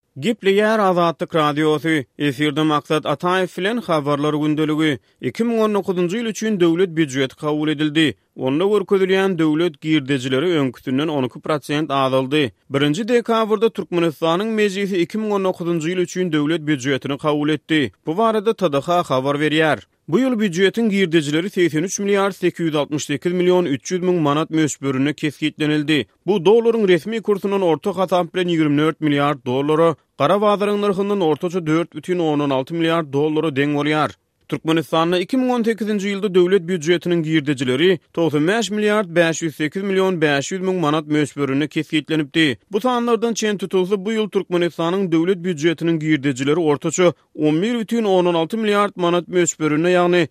Gipleyer Azadlyk Radiosu, efirde maksat Ataev bilen habarlar gündeligi 2019-njy ýyl üçin döwlet büdjeti kabul edildi. Onda görkezilýän döwlet girdejileri öňküsünden 12% azaldy. 1-nji dekabrda Türkmenistanyň mejlisi 2019-njy ýyl üçin döwlet büdjetini kabul etdi. Bu barada TDH habar berýär. Bu ýyl büdjetin girdejileri 83 milyar 868 milyon 300 min manat mösbörüne kesgitlenildi. Bu dollaryň resmi kursundan orta hasap bilen 24 milyar dollara, gara bazaryň narhyndan ortaça 4,16 milyar dollara deň bolýar. Türkmenistanyň 2018-nji ýylda döwlet büdjetiniň girdejileri 95 milyar 508 milyon 500 min manat mösbörüne kesgitlenipdi. Bu sanlardan çen tutulsa bu ýyl Türkmenistanyň döwlet büdjetiniň girdejileri ortaça 11,16 milyar manat mösbörüne, ýagny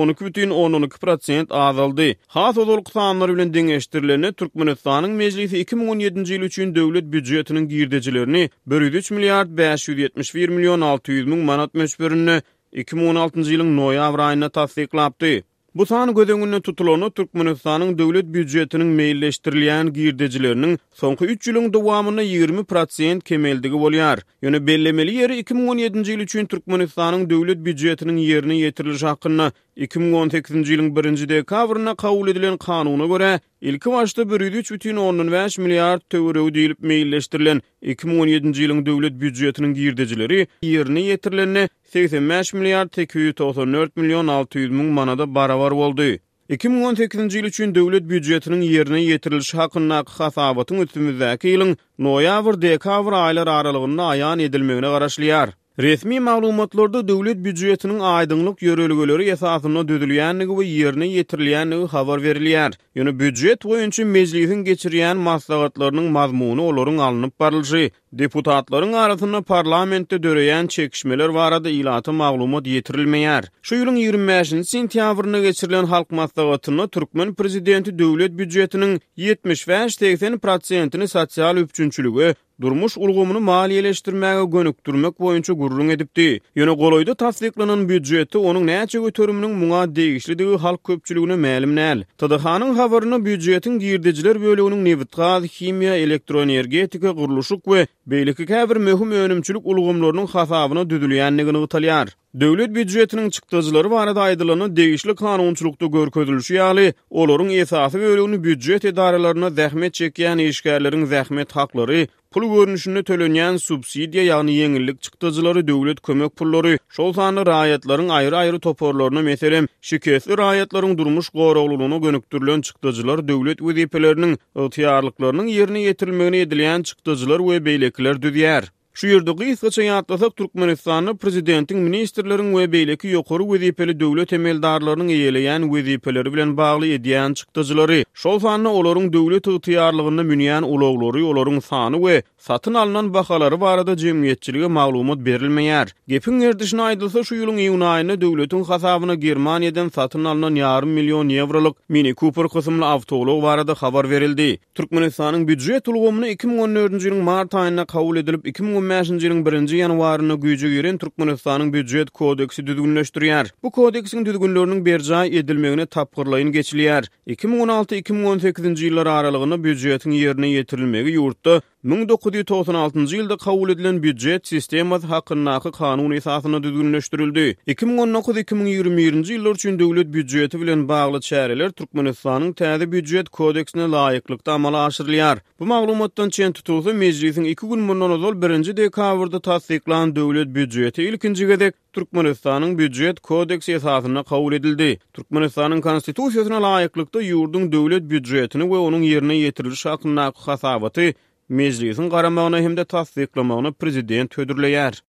12,12% azaldy. Has olarak sanlar bilen deňeşdirilende Türkmenistanyň mejlisi 2017-nji ýyl üçin döwlet büdjetiniň girdejilerini 103 milyar 571 milyon 600 min manat mösbörüne 2016-njy ýylyň noýabr aýyna tasdiklapdy. Bu sany göz tutulany Türkmenistanyň döwlet büdjetiniň meýilleşdirilýän girdejileriniň soňky 3 ýylyň dowamyna 20% kemeldigi bolýar. Ýöne bellemeli ýeri 2017-nji ýyl üçin Türkmenistanyň döwlet büdjetiniň ýerine ýetirilişi hakyna 2018-nji ýylyň 1-nji dekabryna kabul edilen kanuna görä ilki başda 103,5 milyar töwereg diýilip meýilleşdirilen 2017-nji ýylyň döwlet büdjetiniň girdejileri ýerine ýetirilende 85 milyar 294 milyon 600 min manada barabar boldy. 2018-nji ýyl üçin döwlet büdjetiniň ýerine ýetirilişi hakyna hasabatyň üstümizdäki ýylyň noýabr-dekabr aýlary aralygynda aýan edilmegine garaşlýar. Resmi maglumatlarda döwlet büdjetiniň aýdyňlyk ýörelgeleri esasyna düzülýänligi we ýerine ýetirilýänligi habar berilýär. Ýöne büdjet boýunça mejlisiň geçirýän maslahatlarynyň mazmuny olaryň alınıp barylýy. Deputatlaryň arasynda parlamentde döreýän çekişmeler barada ilaty maglumat ýetirilmeýär. Şu ýylyň 25-nji sentýabryna geçirilen halk maslahatyna Türkmen prezidenti döwlet büdjetiniň 75-80%-ni sosial üçünçülüge, durmuş ulgumyny maliýeleşdirmäge gönükdirmek boýunça gurrun edipdi. Ýöne goloýda tasdiklanan büdjeti onuň näçe götürüminiň muňa degişlidigi halk köpçüligine mälim näl. TDH-nyň habaryna büdjetiň girdejiler bölегiniň neft, gaz, himiýa, elektroenergetika, guruluşyk we beýleki käbir möhüm önümçülük ulgumlarynyň hasabyna düzülýänligini gytalýar. Döwlet büdjetiniň çykdyjylary barada aýdylany degişli kanunçylykda görkezilýär ýaly olaryň esasy bölegini büdjet edaralaryna zähmet çekýän işgärleriň zähmet haklary, pul görnüşinde tölenýän subsidiýa ýagny ýeňillik çykdyjylary, döwlet kömek pullary, şol sany raýatlaryň aýry-aýry toporlaryna meselem şikestli raýatlaryň durmuş goraglygyna gönükdirilen çykdyjylar, döwlet wezipeleriniň ygtyýarlyklarynyň ýerine ýetirilmegine edilýän çykdyjylar we beýlekiler düzýär. Şu ýerde gysgaça ýatlasak Türkmenistanyň prezidentiň, ministrleriň we beýleki ýokary wezipeli döwlet emeldarlarynyň eýeleýän wezipeleri bilen bagly edýän çykdyjylary, şol sany olaryň döwlet ygtyýarlygyna münýän uloglary, olaryň sany we satyn alynan bahalary barada jemgyýetçilige maglumat berilmeýär. Gepin erdişine aýdylsa şu ýylyň iýun aýyna döwletiň hasabyna Germaniýadan satyn alynan ýarym milyon ewroluk Mini Cooper kysymly awtolog barada habar berildi. Türkmenistanyň büdjet ulgamyny 2014-nji ýylyň mart aýyna kabul edilip 2015-nji ýylyň 1-nji ýanwaryna güýje giren Türkmenistanyň büdjet kodeksi düzgünleşdirýär. Bu kodeksiň düzgünleriniň berjaý edilmegine tapgyrlaýyn geçilýär. 2016-2018-nji ýyllar aralygyna büdjetiň ýerine ýetirilmegi ýurtda 1996-njy ýylda kabul edilen büdjet sistemasy hakynaky kanun esasyna düzgünleşdirildi. 2019-2021-nji ýyllar üçin döwlet büdjeti bilen bagly çäreler Türkmenistanyň täze büdjet kodeksine laýyklykda amala aşyrylýar. Bu maglumatdan çen tutulsa mejlisiň 2 gün mundan ozal 1-nji dekabrda tasdiklanan döwlet büdjeti ilkinji gezek Türkmenistanyň büdjet kodeksi esasyna kabul edildi. Türkmenistanyň konstitusiýasyna laýyklykda ýurdun döwlet büdjetini we onuň ýerine ýetirilişi hakyna hasabaty mejlisiň garamagyna hem de tasdiklamagyna prezident hödürleýär.